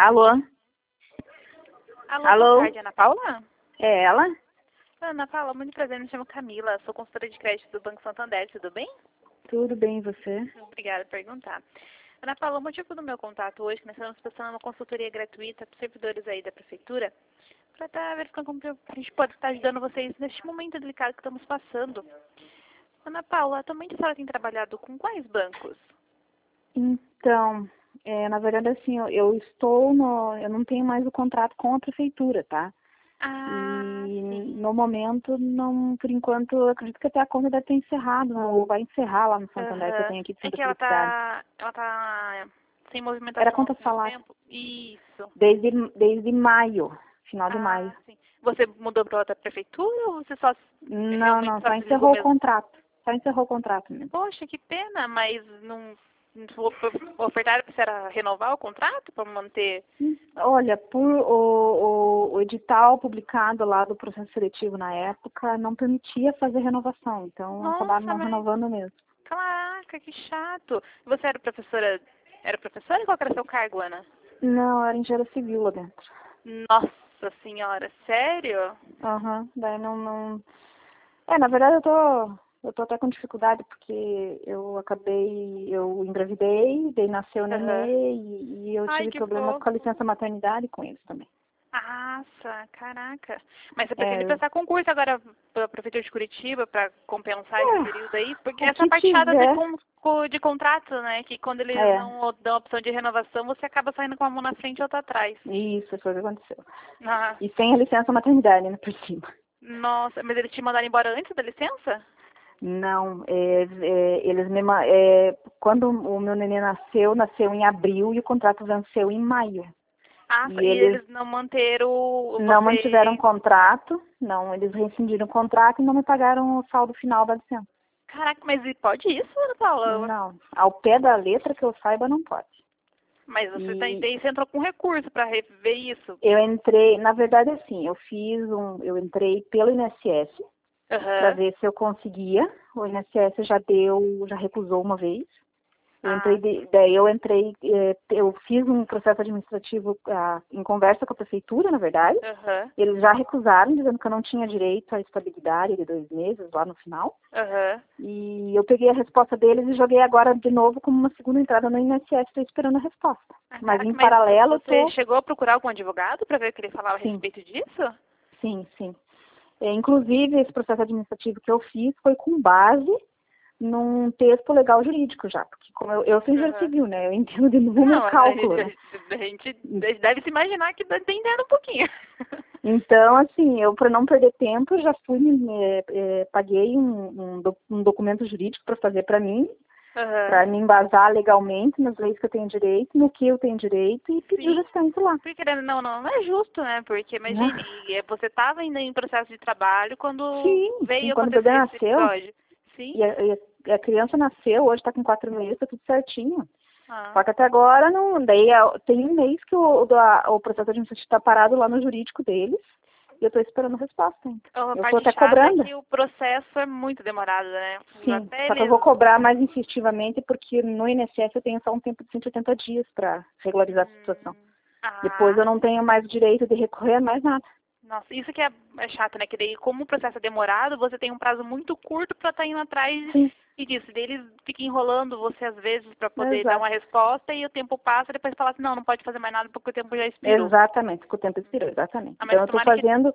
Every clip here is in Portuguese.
Alô? Alô, Alô? boa tarde, Ana Paula? É ela? Ana Paula, muito prazer, me chamo Camila, sou consultora de crédito do Banco Santander, tudo bem? Tudo bem, e você? Obrigada por perguntar. Ana Paula, o motivo do meu contato hoje é que nós estamos prestando uma consultoria gratuita para os servidores aí da Prefeitura, para estar verificando como que a gente pode estar ajudando vocês neste momento delicado que estamos passando. Ana Paula, atualmente a senhora tem trabalhado com quais bancos? Então, na verdade, assim, eu não tenho mais o contrato com a prefeitura, tá? Ah, E sim. no momento, não, por enquanto, eu acredito que até a conta deve ter encerrado, ou vai encerrar lá no Santander, que eu Aham. tenho aqui de É Santa que ela Felicidade. tá sem Era movimentação há conta algum salário, tempo? Isso. desde maio, final de maio. Ah, sim. Você mudou para outra prefeitura ou você só Não, realmente não, só só se desligou encerrou o mesmo? contrato. Só encerrou o contrato mesmo. Poxa, que pena, mas não ofertaram para você renovar o contrato para manter? Olha, o edital publicado lá do processo seletivo na época não permitia fazer renovação, então acabaram Nossa, não mas renovando mesmo. caraca, que chato. Você era professora? Era professora e qual que era seu cargo, Ana? Não, era engenheiro civil lá dentro. Nossa senhora, sério? Aham, daí não. Na verdade eu tô até com dificuldade porque eu engravidei, daí nasceu o Aham. nenê e eu Ai, tive que problemas com a fofo. licença maternidade com eles também. Nossa, caraca. Mas você pretende É, prestar concurso agora para Prefeitura de Curitiba para compensar esse período aí? Porque o essa que parte chata de, tiver, de contrato, né? Que quando eles é, não dão a opção de renovação, você acaba saindo com uma mão na frente e outra atrás. isso foi o que aconteceu. Ah, E sem a licença maternidade ainda por cima. nossa, mas eles te mandaram embora antes da licença? Não, quando o meu neném nasceu em abril e o contrato venceu em maio. E E eles eles não manteram não mantiveram o você... contrato, não, eles rescindiram o contrato e não me pagaram o saldo final da licença. Caraca, mas e pode isso, Ana Paula? Não, ao pé da letra que eu saiba não pode. Mas você, E daí você entrou com recurso para rever isso? eu entrei, na verdade assim, eu entrei pelo INSS para Aham. ver se eu conseguia. O INSS já recusou uma vez. Ah, Eu fiz um processo administrativo em conversa com a prefeitura, na verdade. aham. Eles já recusaram, dizendo que eu não tinha direito à estabilidade de 2 meses lá no final. Aham. E eu peguei a resposta deles e joguei agora de novo como uma segunda entrada no INSS, estou esperando a resposta. Mas em Caraca, mas paralelo, você chegou a procurar algum advogado para ver o que ele falava a sim, respeito disso? sim. Inclusive, esse processo administrativo que eu fiz foi com base num texto legal jurídico já, porque como eu sou engenheiro Aham. civil, né, eu entendo de número e Não, cálculo, né. a gente deve se imaginar que tá entendendo um pouquinho. Então, assim, eu para não perder tempo, já fui, paguei um documento jurídico para fazer para mim Aham. me embasar legalmente nas leis que eu tenho direito, no que eu tenho direito e pedir o Sim. restante lá. Porque querendo, não é justo, né? Porque Né? imagine, você estava ainda em processo de trabalho quando Sim, veio quando o bebê acontecer esse nasceu, episódio. Sim. e a criança nasceu, hoje está com 4 meses, está tudo certinho. Ah. Só que até agora não, tem um mês que o processo administrativo está parado lá no jurídico deles e eu estou esperando a resposta ainda. A Eu estou parte até chata é cobrando. que o processo é muito demorado, né? Sim, Até só que eu vou eles. cobrar mais instintivamente porque no INSS eu tenho só um tempo de 180 dias para regularizar a situação. Depois eu Ah, não tenho mais o direito de recorrer a mais nada. nossa, isso que é chato, né? Que daí, como o processo é demorado, você tem um prazo muito curto para estar indo atrás Sim, e disso. Daí eles ficam enrolando você às vezes para poder dar uma exato. resposta e o tempo passa e depois fala assim, não, não pode fazer mais nada porque o tempo já expirou. Exatamente, que o tempo expirou, exatamente. Ah, Então mas eu estou tomara que... fazendo,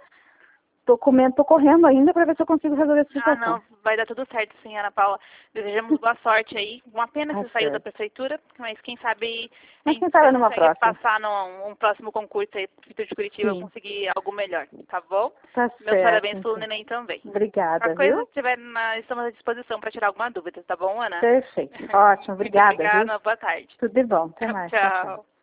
tô correndo ainda para ver se eu consigo resolver essa Ah, situação. não, vai dar tudo certo, sim, Ana Paula. Desejamos boa sorte aí. Uma pena que Tá você saiu da certo. prefeitura, mas quem sabe a Mas quem gente sabe numa consegue próxima? passar num próximo concurso aí, Prefeitura de Curitiba, Sim, conseguir algo melhor, tá bom? tá Meus certo, parabéns pelo então. neném também. Obrigada, Qualquer coisa viu? que tiver, estamos à disposição para tirar alguma dúvida, tá bom, Ana? Perfeito. Ótimo, Muito obrigada, viu? obrigada, boa tarde. Tudo de bom. Até mais. Tchau, tchau. Tchau.